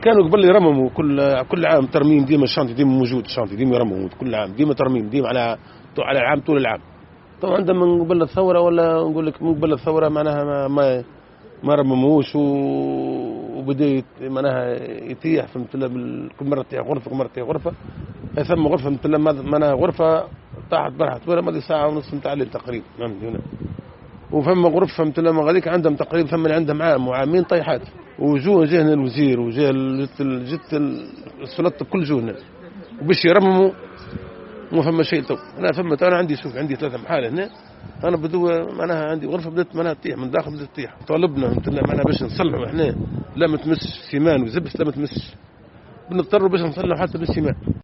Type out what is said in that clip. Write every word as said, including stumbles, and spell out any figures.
كانوا قبل يرمموا كل كل عام ترميم، ديما الشانتي ديما موجود، الشانتي ديما يرمموا كل عام، ديما ترميم، ديما على على العام طول العام. طبعا عندما من قبل الثوره ولا نقول لك من قبل الثوره معناها ما ما, ما رمموش، وبدا معناها يطيح فهمت، كل مره تطيح غرفه كل مره تطيح غرفه. ثم غرفه مثل معناها غرفه طاحت برحت ولا ماضي ساعه ونص نتاع الليل تقريبا هنا. وفما غرفه مثل ما غاديك عندهم تقريبا ثم اللي عندهم عام وعامين طيحات، وجوه جهنا الوزير وجه جت السلطه بكل جهنا وباش يرمموا ما فما شيء. تو انا فما انا عندي شوف عندي ثلاثه محال هنا، انا بدو معناها عندي غرفه بدات معناها تطيح من داخل، بدات تطيح. طالبنا معناها باش نصلحوا احنا لا ما تمسش سيمان وزبس، لا ما تمسش، بنضطروا باش نصلحوا حتى بالسيمان.